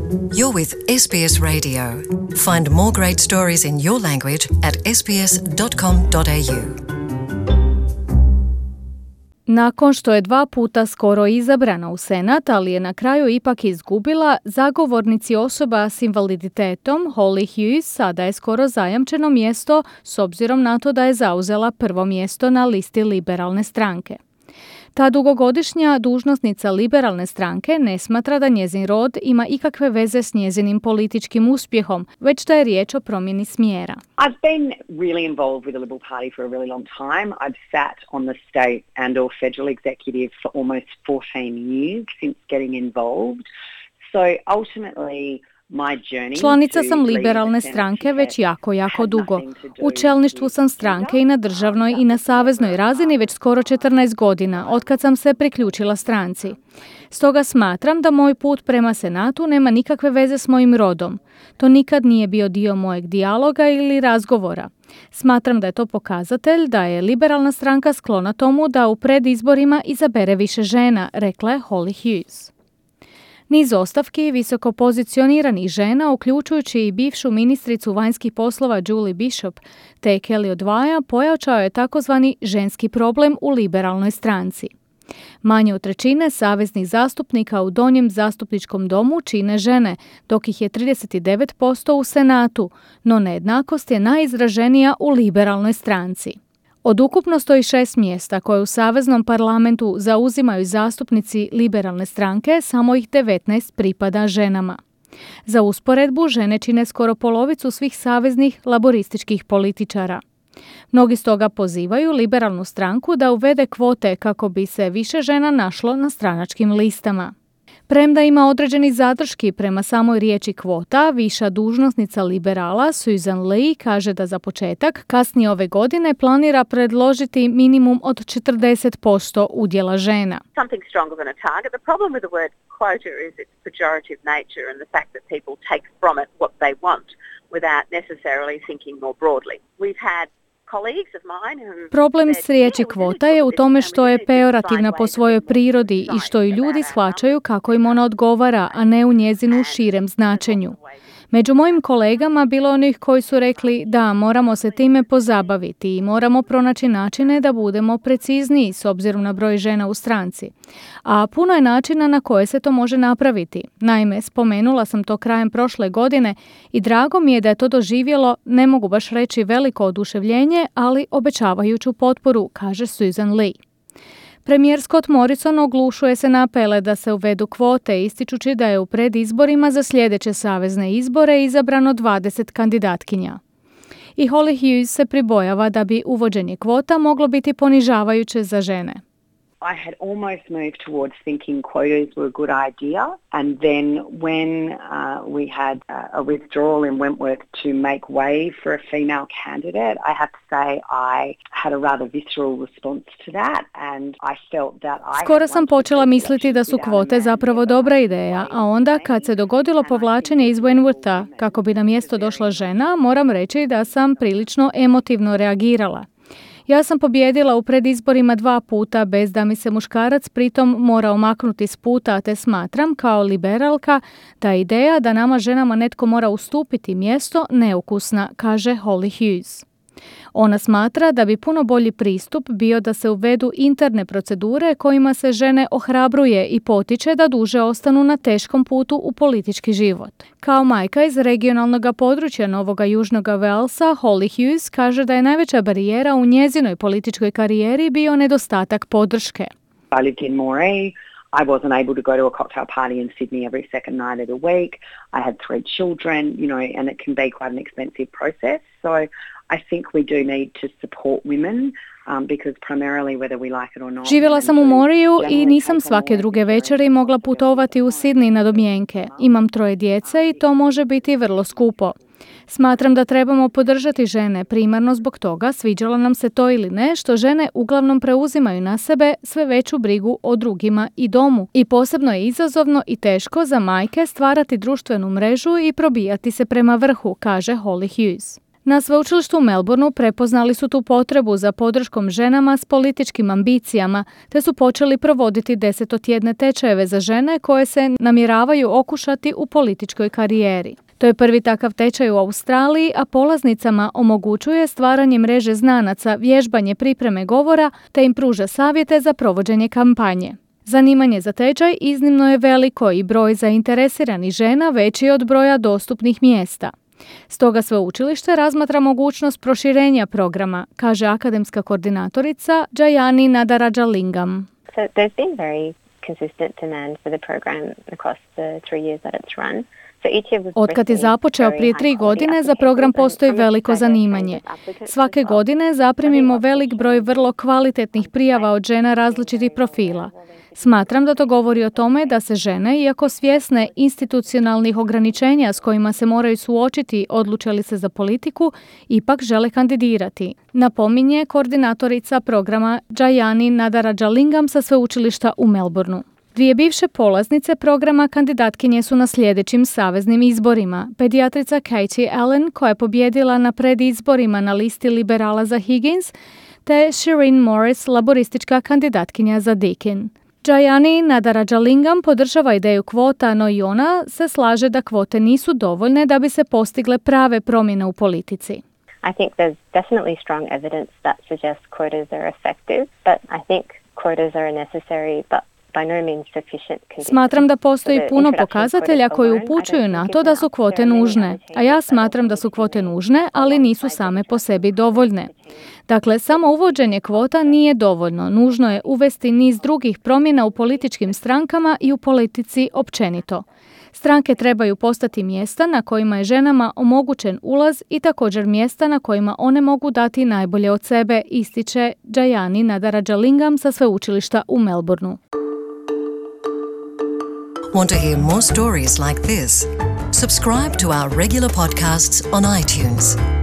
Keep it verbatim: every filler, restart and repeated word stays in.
You're with S B S Radio. Find more great stories in your language at s b s dot com dot a u. Nakon što je dva puta skoro izabrana u Senat, ali je na kraju ipak izgubila, zagovornici osoba s invaliditetom Holly Hughes sada je skoro zajamčeno mjesto s obzirom na to da je zauzela prvo mjesto na listi liberalne stranke. Ta dugogodišnja dužnosnica liberalne stranke ne smatra da njezin rod ima ikakve veze s njezinim političkim uspjehom, već da je riječ o promjeni smjera. I've been really involved with the Liberal Party for a really long time. I've sat on the state and or federal executive for almost fourteen years since getting involved. So ultimately Članica sam liberalne stranke već jako, jako dugo. U čelništvu sam stranke i na državnoj i na saveznoj razini već skoro četrnaest godina, otkad sam se priključila stranci. Stoga smatram da moj put prema Senatu nema nikakve veze s mojim rodom. To nikad nije bio dio mojeg dijaloga ili razgovora. Smatram da je to pokazatelj da je liberalna stranka sklona tomu da u predizborima izabere više žena, rekla je Holly Hughes. Niz ostavki visoko pozicioniranih žena, uključujući i bivšu ministricu vanjskih poslova Julie Bishop te Kelly O'Dwyer, pojačao je takozvani ženski problem u liberalnoj stranci. Manje od trećine saveznih zastupnika u donjem zastupničkom domu čine žene, dok ih je trideset devet posto u Senatu, no nejednakost je najizraženija u liberalnoj stranci. Od ukupno sto šest mjesta koje u Saveznom parlamentu zauzimaju zastupnici liberalne stranke, samo ih devetnaest pripada ženama. Za usporedbu, žene čine skoro polovicu svih saveznih laborističkih političara. Mnogi stoga pozivaju liberalnu stranku da uvede kvote kako bi se više žena našlo na stranačkim listama. Premda ima određeni zadrški prema samoj riječi kvota, viša dužnosnica liberala Susan Lee kaže da za početak kasnije ove godine planira predložiti minimum od četrdeset posto udjela žena. Something stronger than a target. The problem with the word quota is its pejorative nature and the fact that people take from it what they want without necessarily thinking more broadly. We've had Problem s riječi kvota je u tome što je pejorativna po svojoj prirodi i što i ljudi shvaćaju kako im ona odgovara, a ne u njezinu širem značenju. Među mojim kolegama bilo onih koji su rekli da moramo se time pozabaviti i moramo pronaći načine da budemo precizniji s obzirom na broj žena u stranci. A puno je načina na koje se to može napraviti. Naime, spomenula sam to krajem prošle godine i drago mi je da je to doživjelo, ne mogu baš reći veliko oduševljenje, ali obećavajuću potporu, kaže Susan Lee. Premijer Scott Morrison oglušuje se na apele da se uvedu kvote, ističući da je u predizborima za sljedeće savezne izbore izabrano dvadeset kandidatkinja. I Holly Hughes se pribojava da bi uvođenje kvota moglo biti ponižavajuće za žene. I had almost moved towards thinking quotas were a good idea, and then when uh, we had uh, a withdrawal in Wentworth to make way for a female candidate, I have to say I had a rather visceral response to that, and I felt that I Skoro sam počela misliti da su kvote zapravo dobra ideja, a onda kad se dogodilo povlačenje iz Wentwortha kako bi na mjesto došla žena, moram reći da sam prilično emotivno reagirala. Ja sam pobijedila u predizborima dva puta bez da mi se muškarac pritom mora omaknuti s puta, te smatram kao liberalka da ideja da nama ženama netko mora ustupiti mjesto neukusna, kaže Holly Hughes. Ona smatra da bi puno bolji pristup bio da se uvedu interne procedure kojima se žene ohrabruje i potiče da duže ostanu na teškom putu u politički život. Kao majka iz regionalnog područja Novoga Južnoga Walesa, Holly Hughes kaže da je najveća barijera u njezinoj političkoj karijeri bio nedostatak podrške. I lived in Moree. I wasn't able to go to a cocktail party in Sydney every second night of the week. I had three children, you know, and it can be quite an expensive process. So I think we do need to support women um, because primarily whether we like it or not. Živjela sam u Moriju i nisam svake druge večeri mogla putovati u Sydney na domjenke. Imam troje djece i to može biti vrlo skupo. Smatram da trebamo podržati žene primarno zbog toga, sviđalo nam se to ili ne, što žene uglavnom preuzimaju na sebe sve veću brigu o drugima i domu. I posebno je izazovno i teško za majke stvarati društvenu mrežu i probijati se prema vrhu, kaže Holly Hughes. Na sveučilištu u Melbourneu prepoznali su tu potrebu za podrškom ženama s političkim ambicijama, te su počeli provoditi desetotjedne tečajeve za žene koje se namjeravaju okušati u političkoj karijeri. To je prvi takav tečaj u Australiji, a polaznicama omogućuje stvaranje mreže znanaca, vježbanje pripreme govora, te im pruža savjete za provođenje kampanje. Zanimanje za tečaj iznimno je veliko i broj zainteresiranih žena veći je od broja dostupnih mjesta. Stoga sveučilište razmatra mogućnost proširenja programa, kaže akademska koordinatorica Jayani Nadarajalingam. So there's been very consistent demand for the program across the three years that it's run. Otkad je započeo prije tri godine, za program postoji veliko zanimanje. Svake godine zaprimimo velik broj vrlo kvalitetnih prijava od žena različitih profila. Smatram da to govori o tome da se žene, iako svjesne institucionalnih ograničenja s kojima se moraju suočiti odluče li se za politiku, ipak žele kandidirati. Napominje koordinatorica programa Jayani Nadarajalingam sa sveučilišta u Melbourneu. Dvije bivše polaznice programa kandidatkinje su na sljedećim saveznim izborima. Pedijatrica Katie Allen, koja je pobjedila na predizborima na listi liberala za Higgins, te Shireen Morris, laboristička kandidatkinja za Deakin. Jayani Nadarajalingam podržava ideju kvota, no i ona se slaže da kvote nisu dovoljne da bi se postigle prave promjene u politici. I think there's definitely strong evidence that suggests quotas are effective, but I think quotas are necessary, but Smatram da postoji puno pokazatelja koji upućuju na to da su kvote nužne, a ja smatram da su kvote nužne, ali nisu same po sebi dovoljne. Dakle, samo uvođenje kvota nije dovoljno, nužno je uvesti niz drugih promjena u političkim strankama i u politici općenito. Stranke trebaju postati mjesta na kojima je ženama omogućen ulaz i također mjesta na kojima one mogu dati najbolje od sebe, ističe Jayani Nadarajalingam sa sveučilišta u Melbourneu. Want to hear more stories like this? Subscribe to our regular podcasts on iTunes.